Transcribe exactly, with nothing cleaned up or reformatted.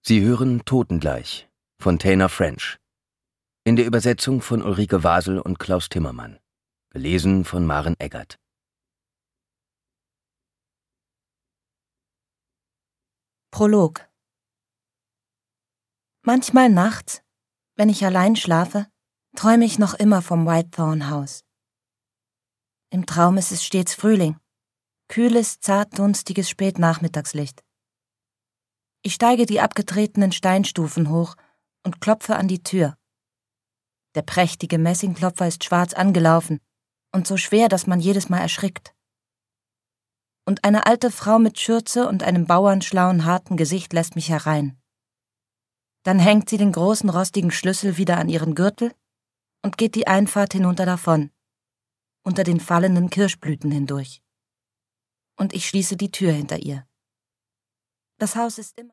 Sie hören Totengleich von Taylor French. In der Übersetzung von Ulrike Wasel und Klaus Timmermann. Gelesen von Maren Eggert. Prolog. Manchmal nachts, wenn ich allein schlafe, träume ich noch immer vom Whitethorn-Haus. Im Traum ist es stets Frühling, kühles, zartdunstiges Spätnachmittagslicht. Ich steige die abgetretenen Steinstufen hoch und klopfe an die Tür. Der prächtige Messingklopfer ist schwarz angelaufen und so schwer, dass man jedes Mal erschrickt. Und eine alte Frau mit Schürze und einem bauernschlauen, harten Gesicht lässt mich herein. Dann hängt sie den großen, rostigen Schlüssel wieder an ihren Gürtel und geht die Einfahrt hinunter davon, unter den fallenden Kirschblüten hindurch. Und ich schließe die Tür hinter ihr. Das Haus ist immer